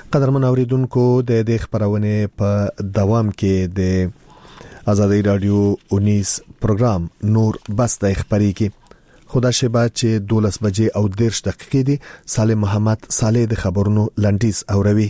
قدرمن اوریدونکو د دې خبرونه په دوام کې د آزادۍ رادیو 19 پروګرام نور بس د خبرېږي خدا شبا چې 12 بجې او 10 دقیقې دي سالم محمد صالح د خبرونو لنډیز اوروي.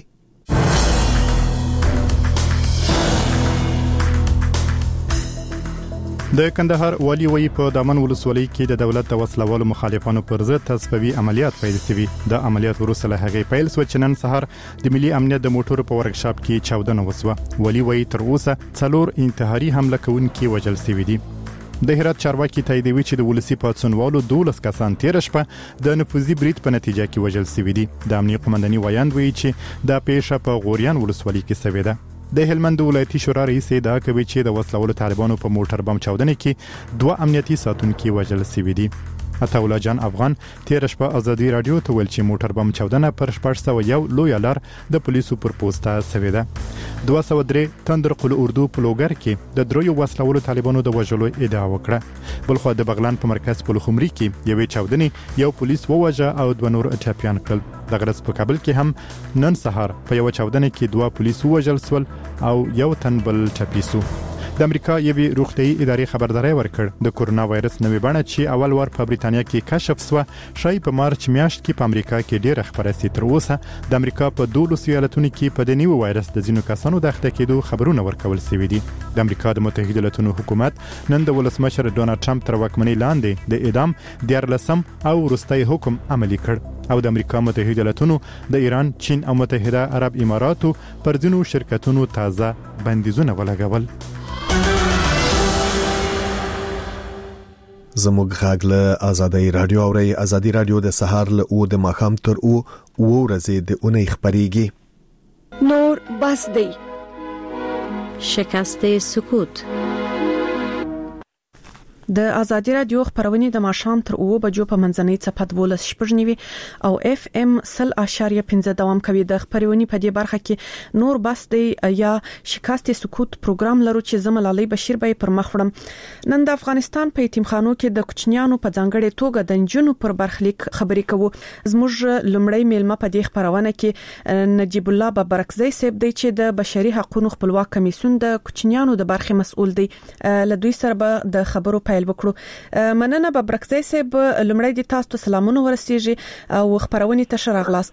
د کندهار والی وی په دامن ولسوالۍ کې د دولت د وسلوالو مخالفانو پر ضد تصفیوي عملیات پیل شوي. د عملیات وروسته له هغې پیل شو چې نن سهار د ملي امنیت د موټرو په ورکشاپ کې چاودنه وسوه. والی وی تر اوسه 4 انتحاري حمله کوونکي وژل شوي دي. د هرات چارواکي تاییدوي چې د ولسی پاتسونوالو 12 کسان تیر شپه د نفوذي برید په نتیجه کې وژل شوي دي. د امنیت قومنداني وایاند وی چې د پیښه په غوریان ولسوالۍ کې شوې ده. د هلمند ولایتي شورا رئیس دا کوي چې د وسلوالو طالبانو په موټر بم چاودنه کې 2 امنیتي ساتونکي وژل شوي دي. عطاولا جان افغان تیر شپه آزادي رادیو ته ویل چې موټر بم چاودنه پر 401 لوی لار د پولیسو پر پوسټه شوې ده. 203 تندر قل اردو پلوګر کې د دروي وسلوالو طالبانو د وژلو ادعا وکړه. بلخو د بغلان په مرکز پلخمري کې یوې چاودنې یو پولیس ووژه او 2 نور ټاپیان کړل. د غرض په کابل کې هم نن سهار په یو چاودنه کې 2 پولیس وژل شول او یو تن بل ټپي شو. د امریکا یوې روغتیايي ادارې خبرداري ورکړ د کورونا وایرس نوې بڼه چې اول وار په بریتانیا کې کشف شوه شای په مارچ میاشت کې په امریکا کې ډېر خبره سي. تر اوسه د امریکا په 12 ایالتونو کې په د نیو وایرس د ځینو کسانو د اخته کېدو خبرونه ورکول شوي دي. د امریکا د متحده ایالاتونو حکومت نن د ولسمشر ډونالد ټرمپ تر واکمنۍ لاندې د اعدام 14 او وروستي حکم عملي کړ او د امریکا متحده ایالاتونو د ایران، چین او متحده عرب اماراتو پر ځینو شرکتونو تازه بندیزونه ولګول. زموږ غږ له آزادۍ رادیو اوري. آزادۍ رادیو د سهار له او د ماخام تر او ورځې د اونۍ خبريږي. نور بس دی شکست سکوت. د آزادۍ رادیو خبرونه د ماښام تر 9 بجو په منځنۍ صفحه 12 شپږنیوي او اف ام 0.15 دوام کوي. د خبرونه په دې برخه کې نور بس دی یا شکست سکوت پروګرام لرو چې زملالي بشیر به پر مخ وړم. نن د افغانستان په یتیمخانو کې د کوچنیانو په ځانګړي توګه د نجونو پر برخلیک خبرې کوو. زموږ لمړی میلمه په دې خبرونه کې نجیب الله ببرکزی صاحب دی چې د بشري حقوقو خپلواک کمیسیون د کوچنیانو د برخې مسؤل دی. لدوی سره به د خبرو وکړو. مننه ببرکزی صاحب، لمړی د تاسو ته سلامونه ورسیږي او خبرونه ته شراغلاست.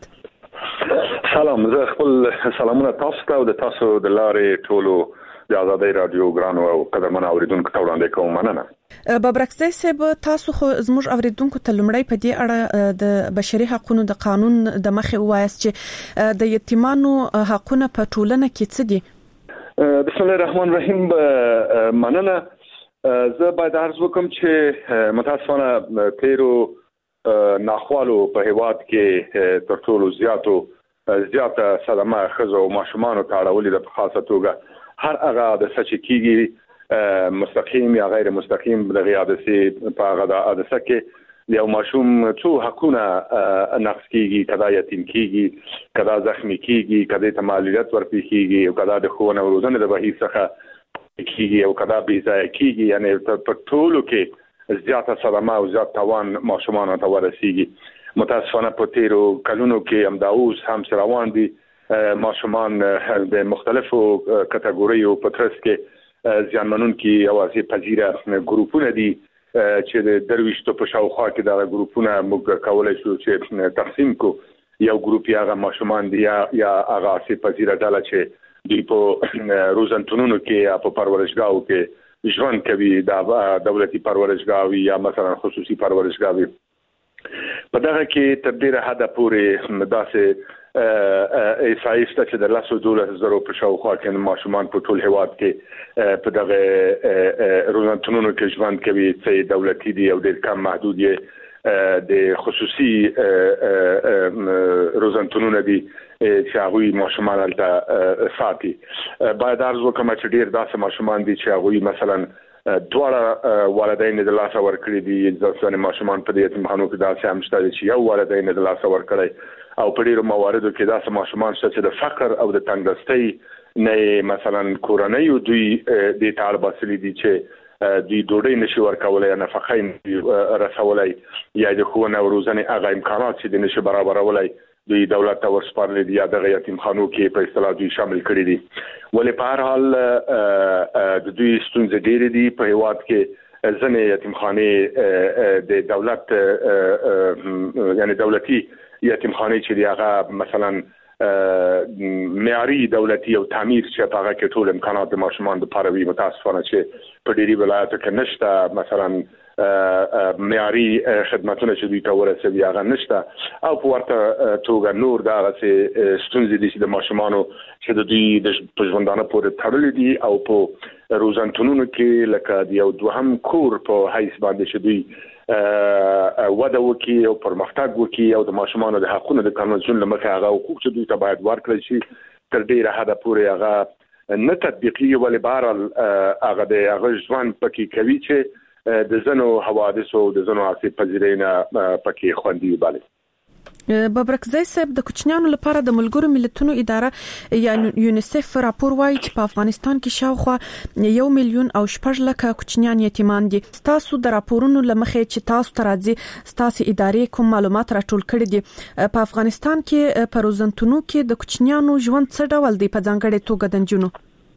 سلام، زه خپل سلامونه تاسو ته او د تاسو د لارې ټولو د آزادۍ رادیو ګرانو او قدرمن اوریدونکو ته وړاندې کوم. مننه. ببرکزی صاحب، تاسو خو زموږ اوریدونکو ته لمړی په دې اړه د بشري حقوقو د قانون د مخې وایي چې د یتیمانو حقوقونه په ټولنه کې څه دي؟ بسم الله الرحمن الرحیم. مننه. زه باید عرض وکم چې متاسفانه تیرو ناخوالو په هیواد کې تر ټولو زیاته صدمه خزو او ماشومان ته اړولې د خاصه توګه هر هغه د سچ کیږي مستقیم یا غیر مستقیم د غیادسي په هغه د حادثه کې یو ماشوم څو حقونه نقص کیږي، کدا یتیم کیږي، کدا زخمی کیږي، کدا ته مالیات ورپی کیږي او کدا د ښوونه او روزنې د بهیر څخه کیږي او کدا بي ځای کیږي. یعنی په ټولو کې زیاته صدمه او زیات تاوان ماشومان ته ورسیږي. متاسفانه په تیرو کلونو کې هم دا اوس هم روان دي. ماشومان د مختلفو کټګوریو په ترڅ کې ځانمنونکي اوازې پذیره ګروپونه دي چې د درويشتو په شاوخوا کې دا ګروپونه موږ کولای شو چې تقسیم کو. یو ګروپ یا ماشومان دي یا هغه سي پذیره ډله چې دی په روزنتونونو کې یا په پرورشګاو کې ژوند کوي، دا دولتي پرورشګاوي یا مثلا خصوصي پرورشګاوي. په دغه کې تر ډیره حد پورې داسې ایسایسته چې د $12,000 په شاوخوا کې ماشومان په ټول هیواد کې په دغه روزنتونونو کې ژوند کوي چې دولتي دي او ډیر کم محدود د خصوصي روزنتونونه دي چې هغه ماشومان الته ساتي. باید عرض وکم چې ډیر داسې ماشومان دي چې هغه مثلا دواړه والدین د لاس ورکړي دي. ځکه ماشومان په دې یتیمخانو کې داسې هم شته چې یو والدین د لاس ورکړي او په ډیرو مواردو کې داسې ماشومان شته چې د فقر او د تنګدستۍ نه مثلا کورنۍ دوی د تعال باسلي دي چې دی ډوډۍ نشي ورکولای، نفقه رسولای یا د ښوونه او روزنې هغه امکانات چې د نشي برابرولای دوی دولت ته ورسپارل دي یا د یتیمخانو کې په اصطلاح دوی شامل کړي دي. ولې په هر حال د دوی ستونزې ډېرې دي. په هیواد کې ځینې یتیمخانې د دولت یعنی دولتي یتیمخانې چې دی هغه مثلا معیاري دولتي او تعمیر چې په هغه کې ټول امکانات د ماشومان لپاره وي. متاسفانه چې په ډېری ولایتو کې نشته مثلا معیاري خدماتونه چې دوی ته ورسوي هغه نشته او په ورته توګه نور دغه ستونزې دي چې د ماشومانو چې د دوی د ژوندانه پورې تړلې دي او په روزنتونونو کې لکه د یو دوهم کور په حیث باندې چې دوی وده وکړي او پرمختګ وکړي او د ماشومانو د حقونو د قانون له مخې هغه حقوق چې دوی ته باید ورکړل شي تر ډیره حده پورې هغه نه تطبیقي ولې بهرحال هغه د هغه ژوند پکې کوي چې د زنو حوادثو د زنو آسیب پذیرۍ نه پکې خوندي وي. ببرکزی صاحب د کوچنیانو لپاره د ملګرو ملتونو اداره یا یونیسف راپور وايي چې په افغانستان کې شاوخوا 1,600,000 کوچنیان یتیمان دي. تاسو د راپورونو لمخې چې تاسو ترازی تاسو ادارې کوم معلومات راټول کړي دي په افغانستان کې په روزنتونو کې د کوچنیانو ژوند څه ډول دی په ځانګړي توګه د نجونو؟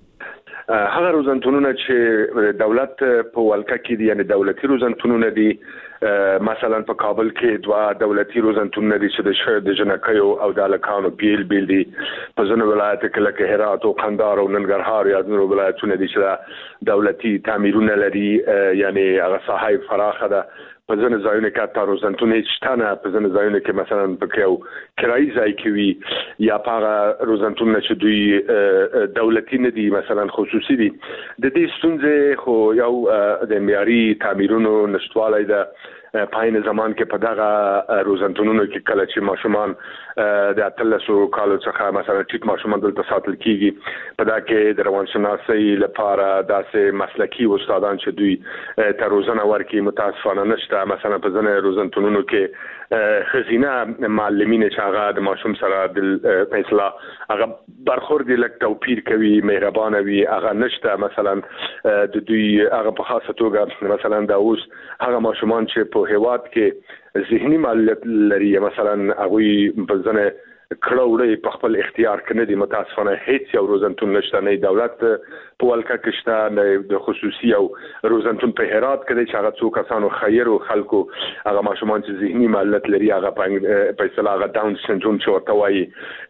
هغه روزنتونونه چې دولت په ولکه کې دي یعنی دولتي روزنتونونه دي. مثلا په کابل کې 2 دولتي روزنتونونه دي چې د جنکیو او د الکانو بیل دي. په ځینو ولایتو کې لکه هرات او قندهار او ننګرهار یا نورو ولایتونو دي چې دولتي تعمیرونه لري یعنی هغه ساحه فراخه ده. په ځینو ځایونو کې تاسو روزنتونه شتانه په ځینو ځایونو کې مثلا په یو کرایي ځای کې وي یا په روزنتونه چې دوی دولتي نه دي مثلا خصوصي دي. د دې ستونزې خو یو د معیاري تعمیرونو نشټوالی ده. پاین زمان کې په دغه روزنتونونو کې کله چې ماشومان د 13 کالو څخه مثلا ټیټ ماشومان دلته ساتل کیږي په دا کې د روانشناسۍ لپاره داسې مسلکي استادان چې دوی ته روزنه ورکړي متاسفانه نشته. مثلا په ځینې روزنتونونو کې خزینه معلمین چې هغه د ماشوم سره د فیصله هغه برخورد لک توپیر کوي مهربانه وي هغه نشته. مثلا د دوی هغه په خاصه توګه مثلا د اوس هغه ماشومان چې په هیواد کې ذهني معلولیت لري مثلا هغه په ځنه کړهوړې په خپل اختیار کې نه دي. متاسفانه هیڅ یو روزنتون نشته نه دولت په ولکه کې شته نه د خصوصي او روزنتون په هرات کې چې هغه څو کسانو خیر او خلکو هغه ماشومان چې ذهني معلولیت لري هغه په اصطلاح هغه داون سندروم چې ورته وایي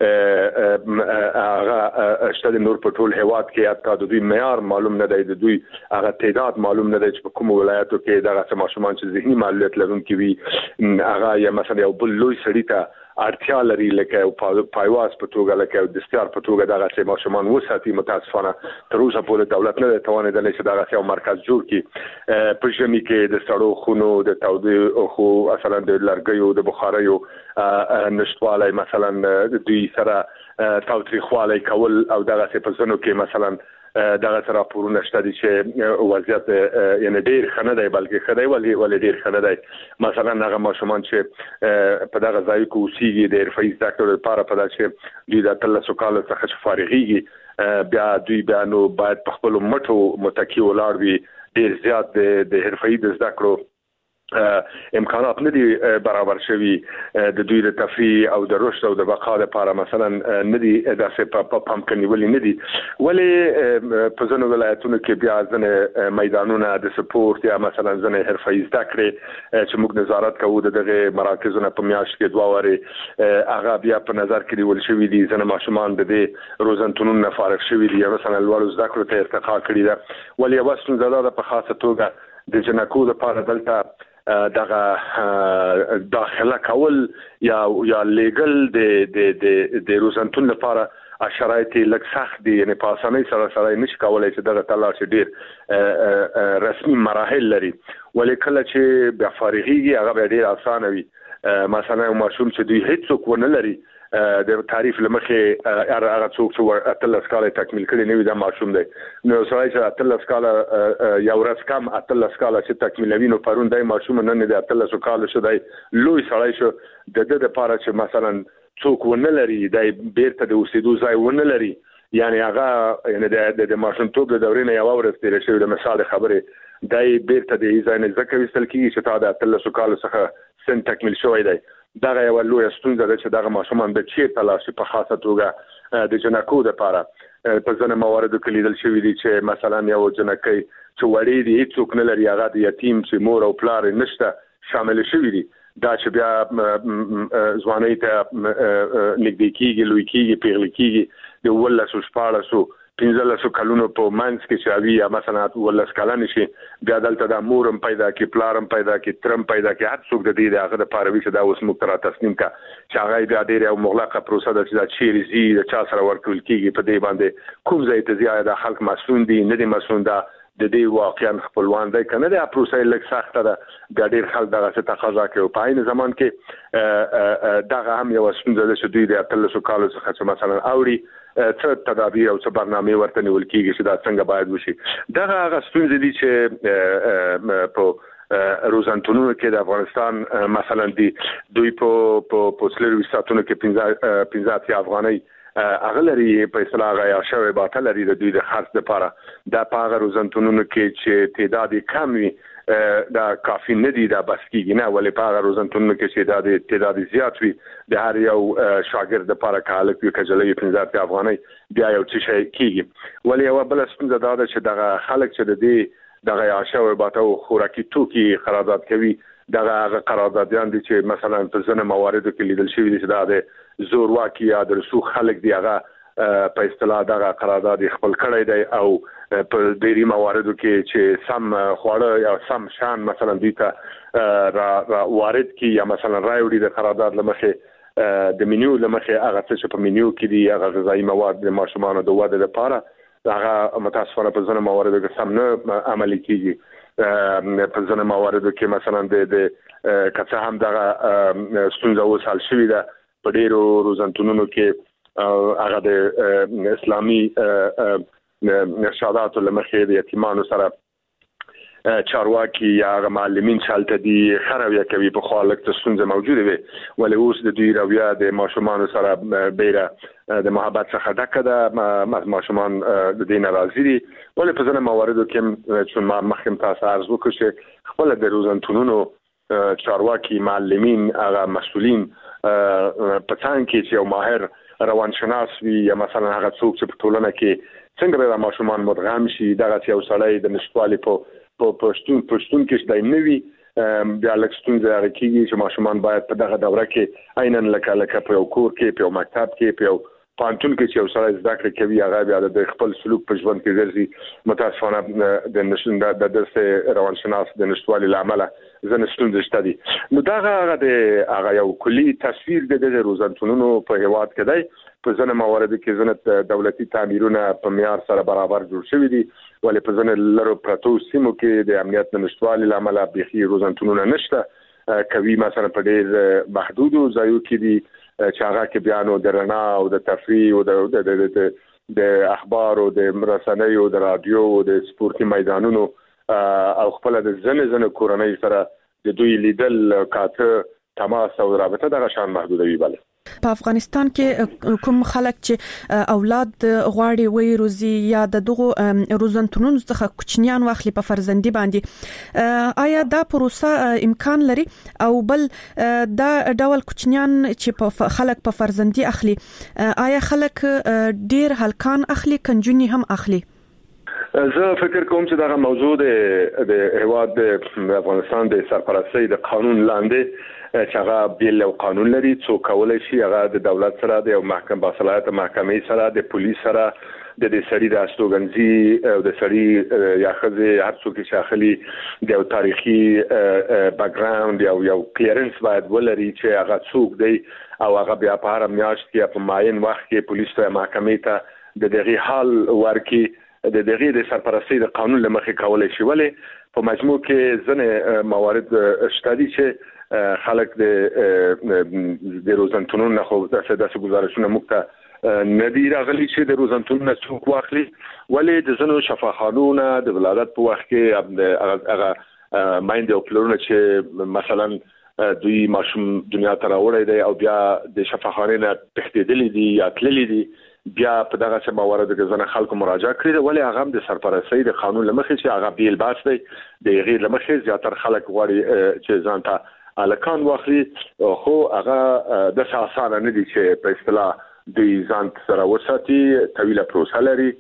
هغه شته نور په ټول هیواد کې حتی د دوی معیار معلوم نه دی د دوی هغه تعداد معلوم نه دی چې په کوم ولایتو کې دغه ماشومان چې ذهني معلولیت لرونکي وي هغه یا مثلا یو بل لوی سړی ته اړتیا لري لکه پایواز په توګه لکه د استیار په توګه دغه ماشومان وساتي. متاسفانه تر اوسه پورې دولت نه توانیدلی چې دغه یو مرکز جوړ کړي. په ژمي کې د سړو خونو د تودوخو مثلا د لرګیو د بخاریو نشټوالی مثلا دوی سره تاوتریخوالی کول او دغه په ځینو کې مثلا دغه سره راپورونه شته دي چې وضعیت یعنی ډیر خنه دی بلکې خدای ولې ډیر خنه دی. مثلا هغه ماشومان چې په دغه ځای کې اوسېږي د حرفه‌ای زده کړو لپاره په داسې دوی د 13 کالو څخه فارغېږي بیا دوی بیا نو باید په خپل مټو متکی ولاړ وي. ډیر زیات د حرفه‌ای د زده کړو امکانات نه دي برابر شوي د دوی د تفریح او د رشد او د بقا لپاره مثلا نه دي داسې په پام کې نیولې نه دي. ولې په ځینو ولایتونو کې بیا ځینې میدانونه د سپورت یا مثلا ځینې حرفه‌ای زده کړې چې موږ نظارت کوو دغه مراکزونه په میاشت کې 2 واره هغه بیا په نظر کې نیول شوی دي. ځینې ماشومان د دې روزنتونونو نه فارغ شوي دي مثلا لوړ زده کړو ته ارتقا کړی ده. ولې واسطه زړه په خاصه توګه د جنکو لپاره دلته دغه داخله کول یا لیګل د روزنتون لپاره شرایط لږ سخت دي یعنی په اسانۍ سره نشي کولای چې دغه تلاش ډیر رسمي مراحل لري. ولې کله چې بیا فارغيږي هغه ډیر اسانه وي. مثلا ماشوم چې دوی هیڅ څوک ونه لري د تعریف لمخې هغه څوک چې 13 کال تکمیل کړي نه وي دا ماشوم دی. نو سړی چې 13 کال یو ورځ کم 13 کال چې تکمیلوي نو پرون دی ماشوم نه د 13 کال شو دی لوی سړی شو د دې لپاره چې مثلا څوک ونه لري د بیرته د اوسېدو ځای ونه لري یعنی هغه یعنی د ماشومتوب د دورې نه یو ورځ تیر شوی د مثال خبره دای بیرته د ځای نه ځکه وستل کیږي چې تا د 13 کال څخه سن تکمیل شوی دی دغه یو لوی ستونزه ده چې دغه ماشومان د چیرته لاشي په خاصه توګه د جنکو لپاره په ځینو مواردو کې لیدل شوی دي چې مثلا یو جنکې چې وړي دي هیڅوک نه لري هغه د یتیم چې مور او پلار نشته شامل شوی دي دا چې بیا ځواني ته نږدې کیږي لوی کیږي پیغلي کیږي د ولسو شپاړسو 15 کلونو په منځ کې چې اوی یا مثلا ولس کلن شي بیا دلته د مورم پیدا کی پلارم پیدا کی ترم پیدا کی هر څوک د دې هغه د پاروي چې دا اوس مقترا تسلیم کا چې هغه بیا ډېر یو مغلقه پروسه ده چې دا چیرې زی د چا سره ورکول کیږي په دې باندې کوم ځای ته زیاده خلک مسؤل دي نه دي مسؤل ده د دې واقعا خپلوان دی کنه د پروسه لږ سخته ده د ډېر خلک دغه څه تقاضا کوي په عین زمان کې دغه هم یو څنګه ده چې دوی د 13 کالو څخه مثلا اوري څه تدابیر او څه برنامه ورته نیول کیږي چې دا څنګه باید وشي دغه هغه ستونزې دي چې په روزانتونو کې د افغانستان مثلا دوی په سلوي ساتونو کې 15 افغاني اغلري په اصطلاح غیا شوی باطل لري د دوی د خرڅ لپاره د پاغه روزانتونو کې چې تعداد کم وي دا کافي نه دي دا بس کیږي نه ولې پاغه روزانتونو کې چې تعداد زیات وي د هر یو شاګرد لپاره کاله کې کجلې 15 افغاني بیا یو څه شي کیږي ولې یو بل څه دا چې دغه خلک چې د دې دغه عاشو باټو خوراکي توکي قرارداد کوي دغه قراردادیان دي چې مثلا په ځینو مواردو کې لیدل شوی دي چې دا د زورواکي یا د رسوخ خلک دی هغه په اصطلاح دغه قرارداد خپل کړی دی او په ډېری مواردو کې چې سم خواړه یا سم شان مثلا دوی ته را وارد کی یا مثلا راوړي د قرارداد لمخه د منیو لمخه هغه څه په منیو کې دی هغه غذایی مواد د ماشومان د وده لپاره هغه متاسفانه په ځینو مواردو کې سم نه عملي کیږي په ځینو مواردو کې مثلا د کڅه هم دغه ستونزه وسال شوې ده په ډیرو روزانتونونو کې هغه د اسلامي نشادات لمخې د یتیمانو سره چارواکي یا معلمین چالت دي خرویا کوي په خالق ته ستونزه موجوده وي ولې اوس د دوی رویا د ماشومان سره بیره د محبت څخه ډکه ده ماشومان د دې ناراضي دي ولې په ځینو مواردو کې چې ما مخکې تاسو عرض وکړ چې خپل د روزانتونونو چارواکي معلمین هغه مسؤلین په څنګه کې چې یو ماهر روانشناس وي یا مثلا هغه څوک چې په ټولنه کې څنګه به ماشومان مدغم شي دغه یو سړی د نشټوالي په پښتون کې شته نه وي بیا لکه ستونزه هغه کېږي چې ماشومان باید په دغه دوره کې عیناً لکه په یو کور کې په یو مکتب کې په یو پانتون کې چې یو سړی زده کړې کوي هغه بیا د خپل سلوک په ژوند کې ګرځي متاسفانه د درس روانشناس د نشټوالي لامل ځنه ستونزې شته دي نو هغه یو کلی تصویر د روزانتونونو په هیواد کې دی په ځنه موارد کې ځنه دولتي تعمیرونه په معیار سره برابر جوړ شوي دي ولې په ځنه لرو پراتو سیمو کې د امنیت نشټوالي لامل بيخي روزانتونونه نشته کوي مثلا په ډېر محدودو ځایو کې دي چې هغه کې بیانو د رڼا او د تفریح او د اخبار او د رسنیو د رادیو او د سپورتي میدانونو او خپل د زنه کورنۍ سره د دوی لیدل کاته تماس او رابطه دغه شان محدوده وي بل په افغانستان کې کوم خلک چې اولاد غواړي وي روزي یا د دغه روزنتونونو څخه کوچنیان واخلي په فرزندي باندې آیا دا پروسه امکان لري او بل دا ډول کوچنیان چې په خلک په فرزندي اخلي آیا خلک ډیر هلکان اخلي کنجونی هم اخلي زه فکر کوم چې دا موضوع د هیواد د افغانستان د سرپرستۍ د قانون لاندې چې هغه بیل او قانون لري څو کولای شي هغه د دولت سره د محکمې باصلاحیت محکمې سره د پولیس سره د سړي د استوګنځي او د سړي یا خزه هر څوک چې اخلي د تاریخي بیک ګراوند یو کلیرنس باید ولري چې هغه څوک دی او هغه بیا په هر میاشت کې په معین وخت کې پولیس ته محکمې ته د دغه حال ورکی د دغه د سرپرستۍ د قانون لمخې کولای شي ولې په مجموع کې ځنه موارد شته دي چې خلک د روزانتونونو نه خو داسې گزارشونه مکته ندی راغلي چې د روزانتونونو څوک واخلي ولې د زنو شفاخانونه د ولادت په وخت کې هغه مایند او پلرونه چې مثلا دوی ماشوم دنیا ته راوړی دی او بیا د شفاخانې نه تښتېدلي دي یا تللي دي بیا په دغه څه موارد کې ځنه خلکو مراجعه کړې ولې هغه د سرپرستۍ د قانون لمخې چې هغه بیل باس دی د غیر لمخې زیاتره خلک غواړي چې ځان ته الکان واخلي خو هغه د اسانه نه دي چې په اصطلاح د ځان سره وساتي طويله پروسه لري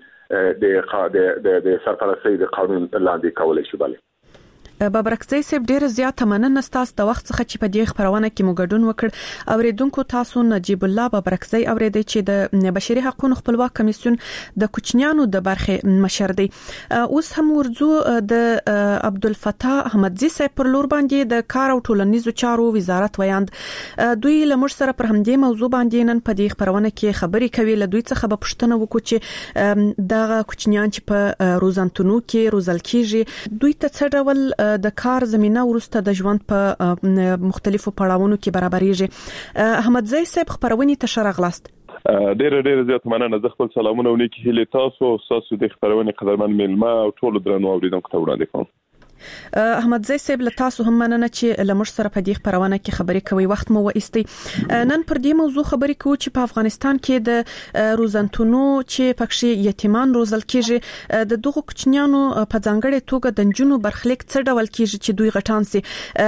د سرپرستۍ د قانون لاندې کولای شي. بله بابرکزی صاحب ډیر زیات مننه ستاسو د وخت څخه چې په دې خبرونه کې مو ګډون وکړ. اوریدونکو تاسو نجیب الله بابرکزی اوریدي چې د بشري حقوقو خپلواک کمیسیون د کوچنیانو د برخه مشر دی. اوس هم ورزو د عبدالفتاح احمدزی صاحب پر لور باندې د کار او ټولنیزو چارو وزارت ویاند دوی لمر سره پر همدې موضوع باندې نن په دې خبرونه کې خبري کوي. له دوی څخه به پوښتنه وکړو چې دغه کوچنیان چې په روزنتونو کې روزل کیږي دوی ته څه ډول د کار زمينه ورسته د ژوند په مختلفو پړاوونو کې برابرېږي. احمدزی صاحب خبرونه ته شرغلاست. ډېر زیات مننه. زه خپل سلامونه ونیکي هلي تاسو د خبرونه قدرمن ملما او ټول درنو اوریدونکو ته وړاندې کوم. احمدزی صاحب له تاسو هم مننه چې لمر سره په دې خبرونه کې خبرې کوي. وخت مو وایستي. نن پر دې موضوع خبرې کوو چې په افغانستان کې د روزنتونو چې پکې یتیمان روزل کېږي د دغه کوچنیانو په ځانګړې توګه د جنونو برخلیک څه ډول کېږي چې دوی غټان سي.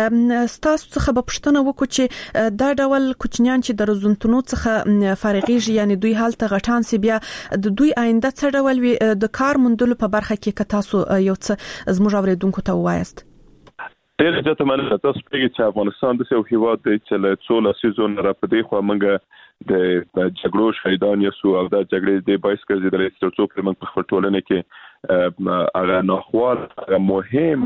تاسو څخه به پوښتنه وکړو چې دا ډول کوچنیان چې د روزنتونو څخه فارغيږي یعنی دوی حالت غټان سي بیا د دوی آینده څه ډول وي د کار مندلو په برخه کې که تاسو یو څه زموږ اوریدونکو ته وایست. ډېر زیات مننه. تاسو پیږي چې افغانستان د یو هیواد دی چې له 16 سیزون را پدې خو موږ د جګړو شهیدان یو او د جګړې د بایس ګرځیدل چې څو پر موږ په خپل ټولنه کې هغه ناخوال هغه مهم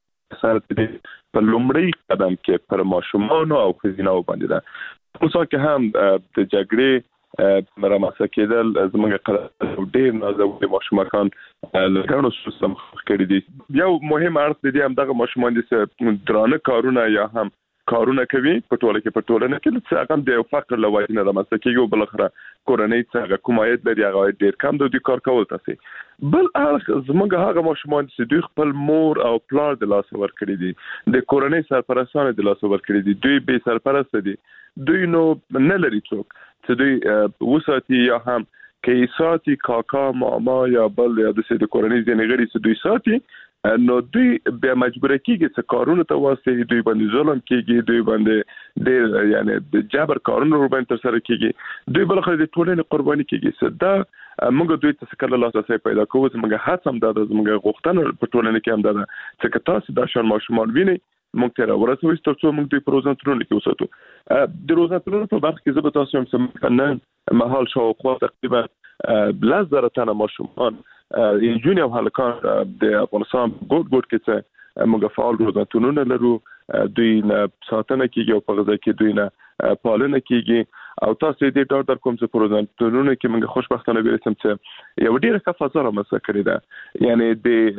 سره په لومړی قدم کې پر ماشومان او ښځینه باندې ده. اوس که هم د جګړې مرامسه کېدل زموږ قدر ډېر نازولي ماشومان لګانو سیستم کړی دي. یو مهم اړخ دی هم دغه ماشومان چې درانه کارونه یا هم کارونه کوي په ټولنه کې چې هغه د فقر لوي نه رامسه کېږي او بل اخره کورنۍ څنګه کومایت لري هغه ډېر کم د کار کول تاسو. بل اړخ زموږ هغه ماشومان چې دوی خپل مور او پلار د لاس ور کړی دي د کورنۍ سرپرستانه د لاس ور کړی دي دوی به سرپرست دي دوی نو نه لري څوک چې دوی وساتي یا هم کې ساتي کاکا ماما یا بل یا د سید کورنۍ ځنې غړي چې دوی ساتي نو دوی به مجبور کیږي چې کارونه ته واسطه دوی باندې ظلم کیږي دوی باندې ډېر یعنی د جبر کارونه ور باندې تر سره کیږي دوی بل خو د ټولنې قرباني کیږي. دا موږ دوی ته څنګه الله تعالی پیدا کوو موږ هڅه هم د موږ غوښتنه په ټولنه کې هم ده چې تاسو د شان ماشومان ویني موږ ته راورسوي چې موږ دوی پروژنتونو کې وساتو. د روزنتونو په برخه کې زه به تاسو هم سم محل شاوخوا تقریبا 10,000 تنه ماشومان جونیور هلکان د افغانستان ګډ کې چې موږ فعال روزنتونو لرو دوی نه ساتنه کیږي او په غزا کې دوی نه پالنه کیږي او تاسو دې ډاډ در کوم چې پروژنتونو کې موږ خوشبختانه ویلم چې یو ډیره ښه فضا رامنځته کړې ده یعنی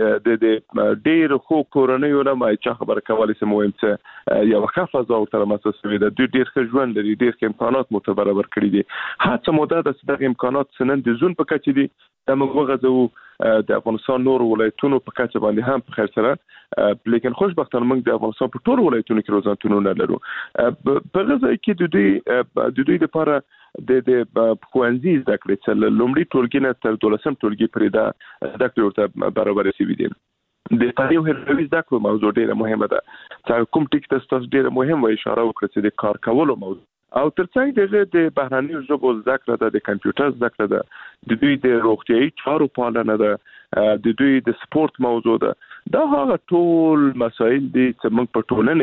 د ډیر خو کورنۍ علماء چې خبر کولای سي مهم چې یو ښه فضا ورته رامنځته شوې ده دوی ډیر ښه ژوند لري ډیر ښه امکانات متبرابر کړی دي هڅه موده د دغه امکانات سنن د زون په کچې دي د موږ غزو د افغانستان نور ولایتونو په کچه باندې هم په خیر سره لیکن خوشبختانه موږ د افغانستان په ټول ولایتونو کې روزنتونو نه لرو. په غزا کې د دوی لپاره د خوانزي ذکر چې لومړی ټولګي نه تر 12م ټولګي پرې دا ذکر ورته برابر شي دي. د پاره هر ذکر موضوع ډیره مهمه ده چې کوم ټیک تاسو ډیره مهم و اشاره وکړه چې د کار کولو موضوع او ترڅنګ دغه د بهراني ژبو ذکر ده د کمپیوټر ذکر ده د دوی د روغتيایي چارو پالنه ده د دوی د سپورت موضوع ده دا هغه ټول مسایل دي چې موږ په ټولنه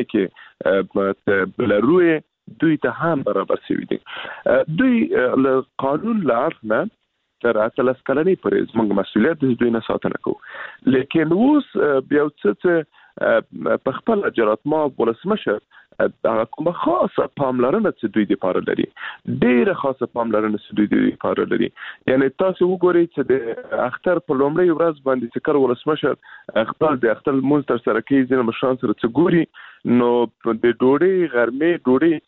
کې بلروي دوی ته هم برابر شوی دي. دوی له قانون لارنه تر اصل کلنی پرې موږ مسؤلیت د دوی نه ساتنه کوو لیکن اوس بیا څه په خپل اجرات ما ولسمشه دا کومه خاصه پاملرنه چې دوی د پاره لري ډیره خاصه پاملرنه چې دوی د پاره لري یعنی تاسو وګورئ چې د اختر په لومړی ورځ باندې چې کار ولسمشه خپل د اختر مونږ تر سره کې ځینې مشان سره چې ګوري نو د ډوډۍ غرمې ډوډۍ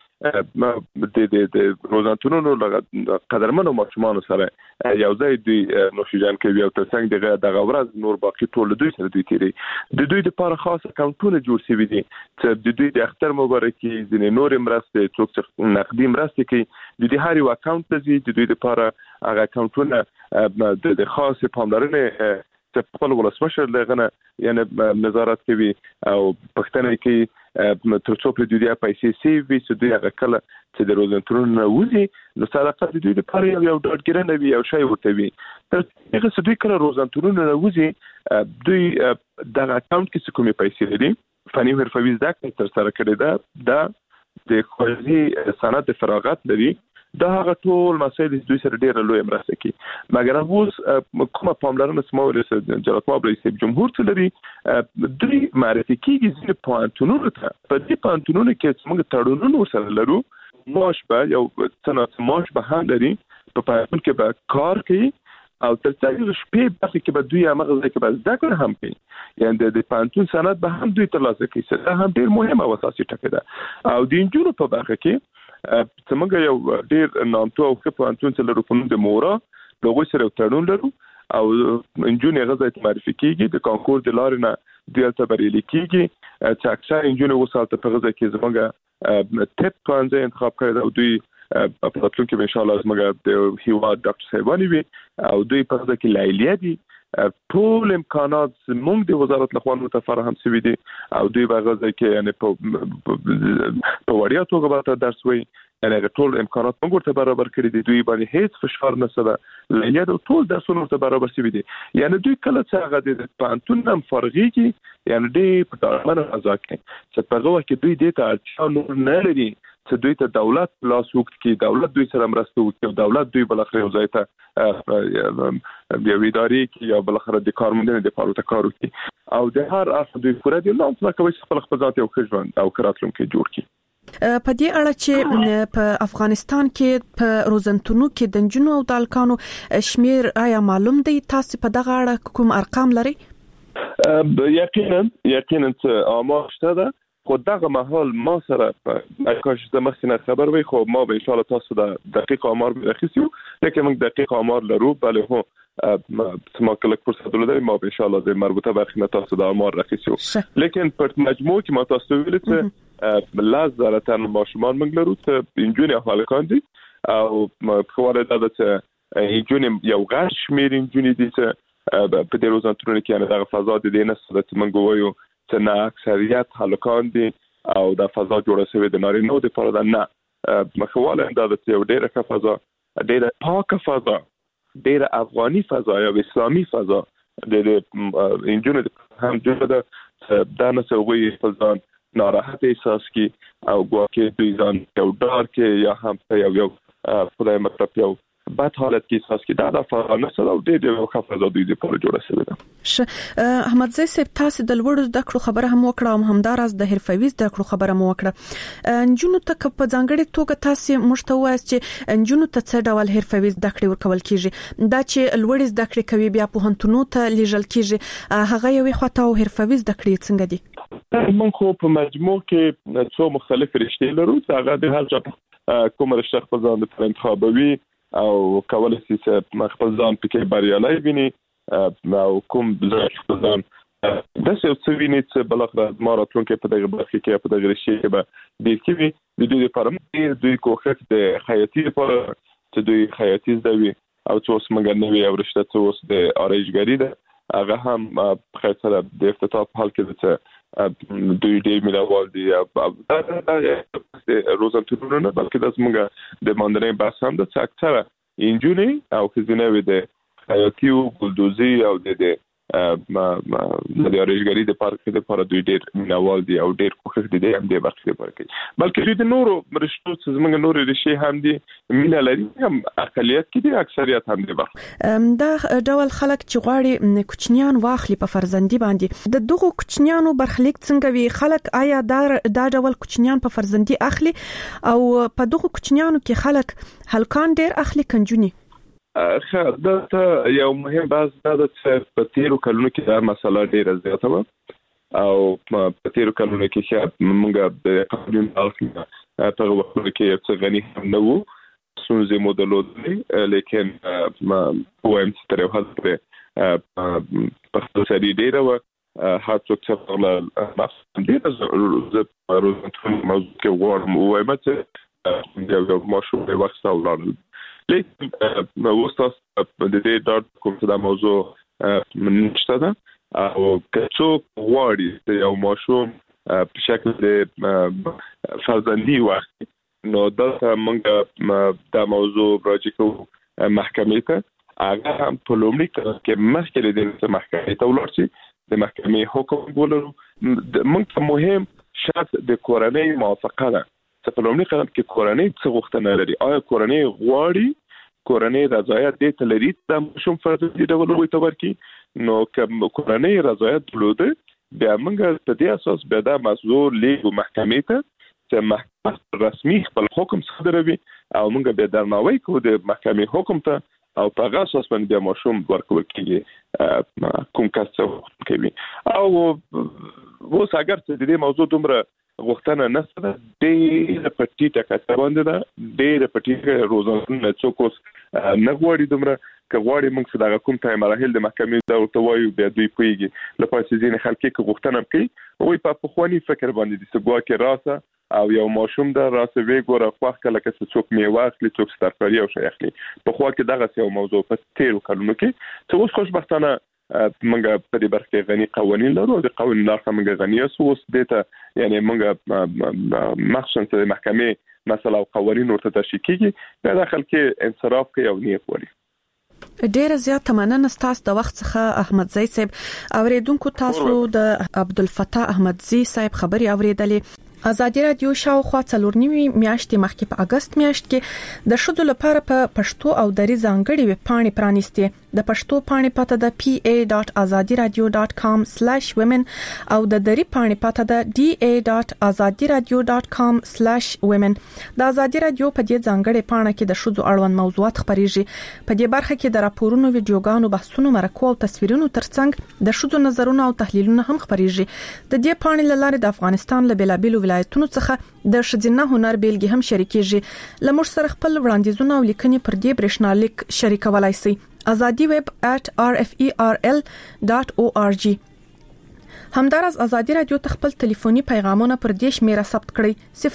د روزنتونو قدرمنو ماشومان سره یو ځای دوی نوشیجان کوي او ترڅنګ دغه ورځ نور باقي ټول دوی سره دوی تیری د دوی لپاره خاص اکاونټونه جوړ شوي دي چې د دوی د اختر مبارکي ځینې نور مرستې څوک نقدي مرستې کوي د هر یو اکاونټ ته د دوی لپاره هغه اکاونټونه د خاص پاملرنه چې خپل ولسمشر لغنه یعنی نظارت کوي او پښتنه کوي ترڅو په دوی پیسې سی وي چې دوی هغه کله چې د روزنتونونو وځي نو صراحت دوی لپاره یو ډاډګرنه وي او شی ورته وي تر هغه چې دوی کله روزنتونونو وځي دوی د اکاونټ کې کومې پیسې لري فني حرفوي زده کړې تر سره کړې ده د خوځي سند فراغت لري دا هغه ټول مسایل دوی سره ډېر لوی مرسته کوي مګر اوس کومه پاملرنه سمول جلالت ماب رئیس جمهور ته لري دوی معرفي کیږي چې پانتونونو ته په دې پانتونونو کې موږ تړونونه سره لرو ماش به یو څنګه ماش به هم لري په پانتون کې به کار کوي او تر څو شپې برخه کې به دوی هغه کې به ذکر هم کوي یعنی د پانتون سند به هم دوی ترلاسه کوي دا هم ډېر مهمه او اساسي ټکی ده او د انجونو په برخه کې څنګه یو ډېر نامتو او ښه پانتون چې لرو په نوم د مورا لوګو سره تړون لرو او انجونې غزا ته معرفي کیږي د کانکور د لارې نه دلته بریالي کیږي چې اکثر انجونې وسالته په غزا کې زموږه ټپ پانځه انتخاب کړی او دوی په راتلونکي کې ان شاء الله زموږ د هیواد ډاکټر صاحبانی وي او دوی په غزا کې لایلیه دي ټول امکانات زموږ د وزارت لخوا متفرهم شوي دي او دوی په غزا کې یعنی په وړیا توګه به درس وي یعنی ټول امکانات موږ ته برابر کړی دي دوی باندې هیڅ فشار نشته لایلیه د ټول درسونو ته برابر شوي دي یعنی دوی کله چې هغه د پانتون هم فرغيږي یعنی دوی په ډاډمنه فضا کې چې په هغه کې دوی د ته اړتیا نور نه لري چې دوی ته دولت لاس وکړي کې دولت دوی سره مرسته وکړي او دولت دوی بلخره یو ځای ته د ادارې کې یا بلخره د کارمندانو د پاره کار وکړي او د هر اصل دوی پوره دي نو څنګه کوي خپل ذات یو خجوان او کراتلم کې جوړ کړي په دې اړه چې په افغانستان کې په روزنتونو کې د جنونو او دالکانو شمیر آیا معلوم دی تاسو په دغه اړه کوم ارقام لري یقینا چې آمار شته ده خو دغه محل ما سره کاش د مخینه خبر وي خو ما به ان شاء الله تاسو د دقیق آمار برخصیو لکه موږ دقیق آمار لرو بله هو ما کله فرصت ولرم ما به ان شاء الله د مربوطه برخه تاسو د آمار رخصیو لیکن په مجموع کې ما تاسو ویل چې لازم تر ماشومان موږ لرو ته انجونی هالکان دي او خبره ده چې انجونی یو غش میر انجونی دي چې په دې روزنتونو کې نه دغه فضا د دې نسبت چې موږ وایو چې نه اکثریت هلکان دي او د فضا جوړه شوی د نارینه د پاره ده نه مخواله دا د یو ډیره ښه فضا ډیره پاکه فضا ډیره افغاني فضا یا اسلامي فضا د انجونو هم جوړه ده دا نه سوي فضا ناراحت احساس کی او ګواکې دوی ځان یو ډار کې یا هم یو خدای مطلب یو بد حالت کې احساس کی دا فعال سره او د یو خفضه دوی د پاره جوړه شوی ده احمد زئی صاحب تاسو د لوړ زده کړو خبره هم وکړه او همداراز د حرفوي زده کړو خبره هم وکړه انجونو ته په ځانګړي توګه تاسو مشتوي چې انجونو ته څه ډول حرفوي زده کړې ورکول کیږي دا چې لوړ زده کړې کوي بیا په هنتونو ته لیږل کیږي هغه یو خطا او حرفوي زده کړې څنګه دي من خو په مجموع کې څو مختلف رشتې لرو هغه د هر چا کوم رشته خپل ځان د انتخابوي او کولای شي چې خپل ځان پکې بریالي ویني او کوم خپل ځان د څه ویني چې بلخره ماراتون کې په دغه برخه کې په دغه رشته کې به د کیوي د دوی لپاره دوی کوښښ د خیاطي لپاره چې دوی خیاطي زده او څوس مګر نوې او رشته څوس د آرایشګری ده هغه هم خیر سره د افتتاح حال کې چې دوی دې ملوال دي د روزنتونو نه بلکې د زموږ د ماندنې بحث هم د اکثره انجونې او خزینه وي د خیاطي او بلدوزي او د آرایشګری د پارک د لپاره دوی ډېر ملوال دي او ډېر کوښښ دي هم د برخه لپاره کوي بلکې دوی د نورو رشتو چې زموږ نورو رشتې هم دي مینه لري هم اقلیت کې دي اکثریت هم دي دا ډول خلک چې غواړي کوچنیان واخلي په فرزندي باندې د دغه کوچنیانو برخلیک څنګه وي خلک آیا دا ډول کوچنیان په فرزندي اخلي او په دغه کوچنیانو کې خلک هلکان ډېر اخلي کنجونی دا یو مهم بحث دا چې په تیرو کلونو کې دا مسله ډیره زیاته و او په تیرو کلونو کې چې موږ د قانون اخلي په وخت کې څه غني هم نه وو سونځي مودلود لیکن ما وایم چې تر هغه پورې په خصوصي ډیره و هر څوک چې خپل ډیره روزنتون موضوع کې ورم وایم چې یو ماشوم د وخت او لیکن وستاس د دې ډاټ کوم چې دا موضوع منشته ده او کڅو غواړي یو ماشوم په شکل د فرزندي وخت نو دلته موږ دا موضوع راځي کوو محکمې ته هغه هم په لومړي کې مخکې د محکمې ته ولاړ شي د محکمې حکم ولرو موږ ته مهم شرط د کورنۍ موافقه ده چې په لومړي قدم کې کورنۍ څه غوښتنه لري آیا کورنۍ غواړي کورنۍ رضایت دې ته لري د ماشوم فرزندي ډول ورته ورکړي نو کوم کورنۍ رضایت درلوده بیا موږ په دې اساس به دا موضوع لیږو محکمې ته چې محکمه رسمي خپل حکم صادروي او موږ به درناوی کوو د محکمې حکم ته او په هغه اساس باندې ماشوم ورکول کېږي کوم کس کوي او اوس اگر چې دې موضوع دومره غوښتنه نشته ډېر پټیټه کچه باندې ده ډېر پټیټه روزانه څوک نه غواړي دومره که غواړي موږ څنګه کوم ته مراحل د محکمې دا ورته وایو بیا دوی پويږي لپاره چې ځینې خلک کې غوښتنه کوي او په خواني فکر باندې د سګوا کې راسه او یو ماشوم دا راسه وی ګوره خو کله که څوک میوه اخلي څوک سترپری او شي اخلي په خو کې دغه یو موضوع په تیرو کلونو کې څه اوس خوشبختانه موږ په دې برخه کې غني قوانين لرو د قوانين لاره موږ غني اوس دته یعنی موږ مخصوصا د محکمې مثلا قوانين ورته تشکیل کیږي دا داخل کې انصراف کوي او نیت ولري ډیر زیات مننه تاسو د وخت څخه احمد زئی صاحب اوریدونکو تاسو د عبدالفتاح احمدزئی صاحب خبري اوریدلې ازادي رادیو شاوخوا 4 میاشتې مخکې په اگست میاشت کې د شذو لپاره په پښتو او دری ځانګړي ویب پاڼې پرانیستي د پښتو پاڼې پته د pa.azadiradio.com/women او د دری پاڼې پته د da.azadiradio.com/women د ازادي رادیو په دې ځانګړي پاڼه کې د شذو اړوند موضوعات خبريږي په دې برخه کې د راپورونو ویډیوګانو بحثونو مرکو او تصویرونو ترڅنګ د شذو نظرونه او تحلیلونه هم خبريږي د دې پاڼې لاره د افغانستان له بلابلو ولایتونو څخه د شذینه هنر بیلګې هم شریکېږي لمر سره خپل وړاندیزونه او لیکنې پر دې برېښنالیک شریکولای شي azadiweb@rferl.org همدارس ازادي رادیو تخپل ټلیفوني پیغامونه پر دې شمیره ثبت کړئ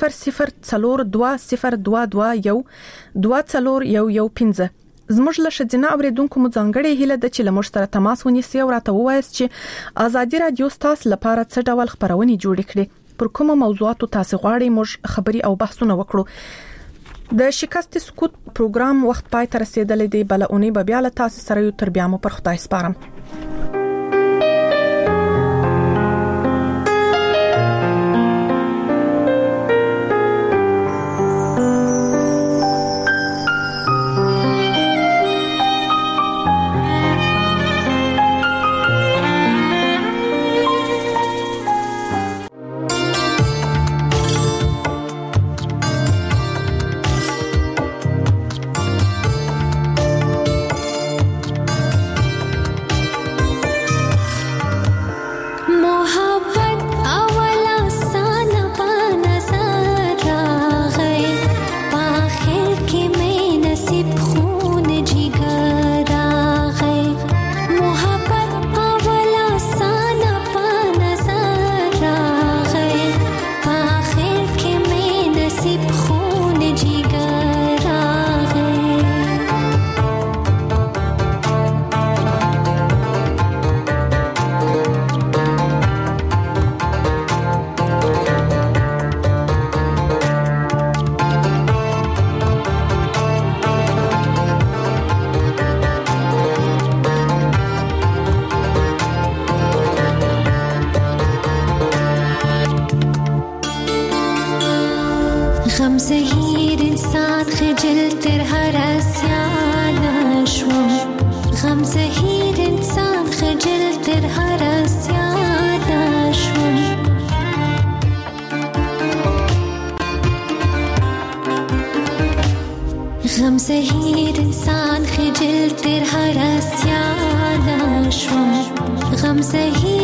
002020124115 زموږ له شذینه اوریدونکو مو ځانګړي هیله د چې لمر سره تماس ونیسي او راته ووایي چې ازادي رادیو تاسو لپاره څه ډول خبرونه جوړ کړي پر کومه موضوعاتو تاسو غواړئ موږ خبري او بحثونه وکړو د شکست سکوت پروګرام وخت پای ته رسیدلې دی بل اونۍ به بیا له تاسو سره یو تر بیا مو پر خدای سپارم غم زهیر انسان خجل تر هر اسیان شوم غم زهیر انسان خجل تر هر اسیان شوم غم زهیر انسان خجل تر هر اسیان شوم غم زهیر